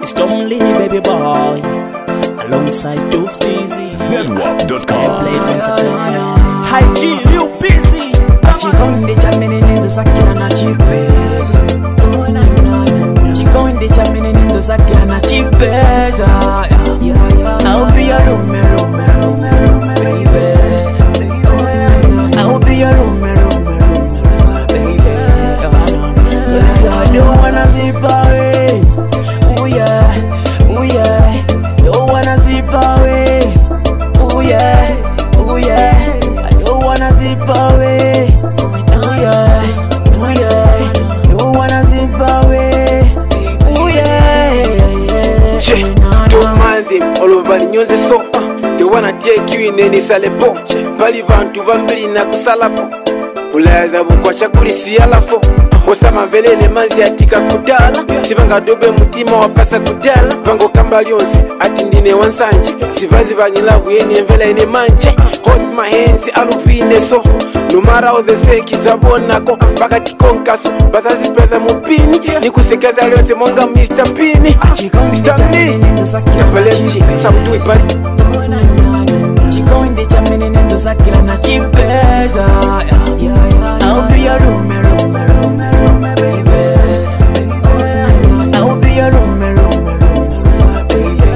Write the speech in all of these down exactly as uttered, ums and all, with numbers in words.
It's Tomly, baby boy, alongside Duke Steezy. Zenwap dot com. Hi G, you busy? Chikonde cha menenendo sakila na chipeza. Oh na na na. Chikonde cha menenendo sakila na chipeza. Yeah yeah yeah. I'll be your room, room, room, room, baby. I'll be your room, room, room, baby. I don't wanna zip away. Oh yeah, oh yeah. Don't wanna zip away. Oh yeah, oh yeah. I don't wanna zip away. Oh yeah, oh yeah. Don't wanna zip away. Oh yeah, yeah, yeah. Don't mind them, all over the news is so uh, they wanna take you in any salepo. Bali vantu vambili na kusalapo. Kulaza bukwacha kulisi alafo. Osama velele manzi atika kudala. Sibanga dobe mutima wapasa kudala. Bango kamba lyonse ati ndine wansanje. Sivazi vanyila wene mvela ine manje. Hold my hands alupine so. No matter how they say kizabonako. Baka tikonkaso bazazi pesa mupini. Nikusekeza lyonse monga mister Pini. mister Lee Yapalechi Samtui bari. Chikonde cha menenendo sakila na chipeza. I'll be your room, room, room, room, baby. I'll be your room, room, room, baby.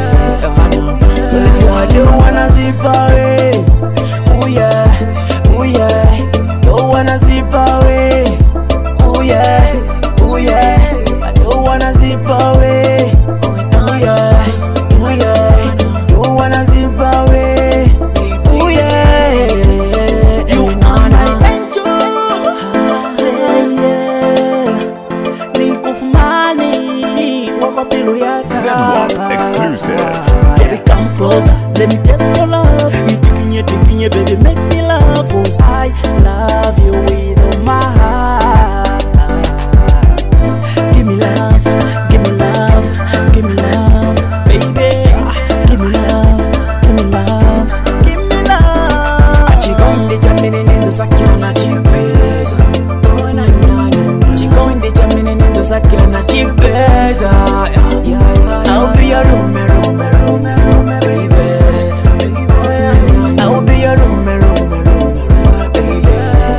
I don't wanna zip away. Oh yeah, oh yeah. Don't wanna zip away. Oh yeah, oh yeah. I don't wanna zip away. Oh yeah, oh yeah. Don't wanna zip away. Oh yeah, you know na Zenwap exclusive. Baby, come close, let me test your love. You taking it, taking it, baby, make me love. Cause I love you with all my heart. Give me love, give me love, give me love, baby. Give me love, give me love, give me love. Chikonde cha menenendo sakila na chipeza. Oh na na na. Chikonde cha menenendo sakila na chipeza. Yeah yeah yeah. I'll be your room, room, room, room, baby. I'll be your room, room, room, baby.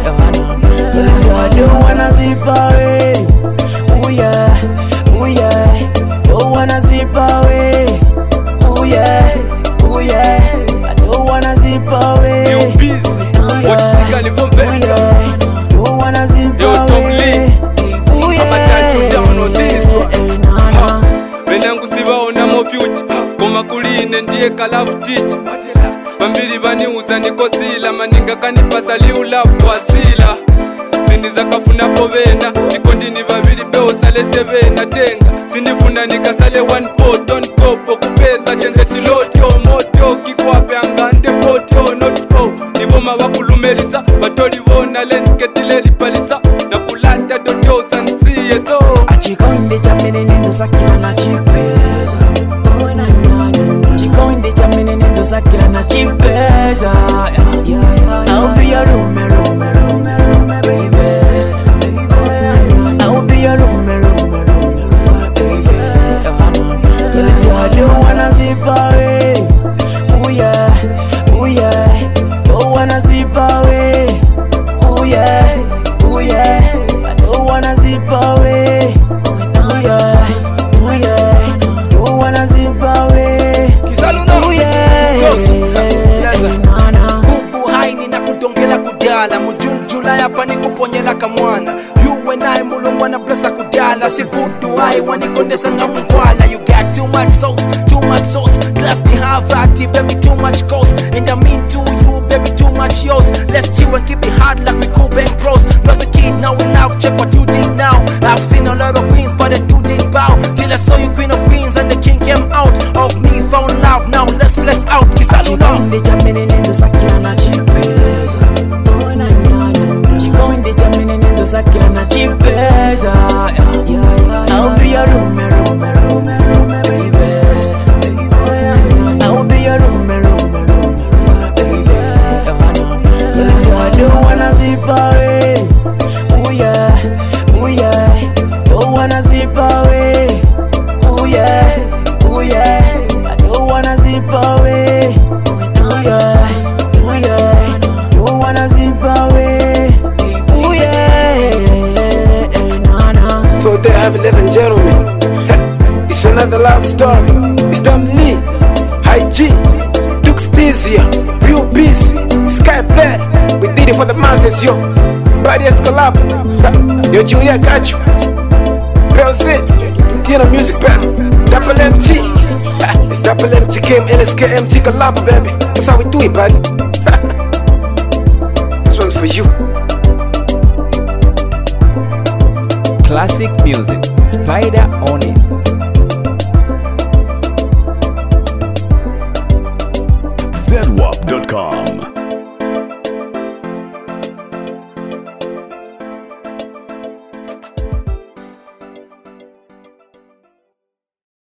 I don't wanna zip away. Oh yeah, oh yeah. Don't wanna zip away. Oh yeah, oh yeah. I don't wanna zip away. You busy? Oh yeah, oh yeah. Don't wanna zip Yo, away. Oh yeah. I'ma down on this one. Nah, nah. Benangu sibaona mo future Koma kuline ndiye kalafu teach Bambili baniuza niko sila Maninga kanipasa liu love kwa sila Siniza kafuna povena Chikondini babili peo salete vena Tenga sinifuna nikasale one pot Don't go po kupeza chenze chilotyo Moto kikwape angande potyo Not go niboma wakulumeliza Batoli wona lenketile lipalisa Na kulata dotyo sansiye to Chikonde cha menenendo sakila na chipeza. Oh na na na. Chikonde cha menenendo sakila na chipeza. Yeah yeah yeah. I'll be your room, room, room, room, baby. I'll be your room, room, room, baby. I don't wanna zip away. Oh yeah, oh yeah. Don't wanna zip away. Oh yeah, oh yeah. I don't wanna zip away. Oh yeah, oh yeah. Don't wanna zip away. Oh yeah, nah, nah. Bubu haini na kudongela kudala Mujunjula yapa ni kuponyela kamwana You and I mulungwana blessa kudala Sifudu hai wanikondesa nga mkwala You got too much sauce, too much sauce Glass ni havati, baby too much cost And I mean to you, baby too much yours Let's chill and keep it hard like we cool bang bros Lost a kid, now enough, check what you did now I've seen a lot of queens, but the dude didn't bow Till I saw you queen of queens and the king came out Of me, found love, now let's flex out Chikonde cha menenendo sakila na chipeza. Oh na na na. Chikonde cha menenendo sakila na chipeza. Yeah yeah yeah. I'll be your room, room, room, room, baby. I'll be your room, room, room, baby. I don't wanna zip away. Oh yeah, oh yeah. Don't wanna zip away. another love story. It's Dom Lee, High G, Duke Stizia, Real Beast, Sky Black. We did it for the masses, yo. Baddest collab. Yo, Junior got you. Bell Sit, Tina Music Battle, Double M G. It's Double M G, K M N S K M G collab, baby. That's how we do it, buddy. This one's for you. Classic music, Spider on it.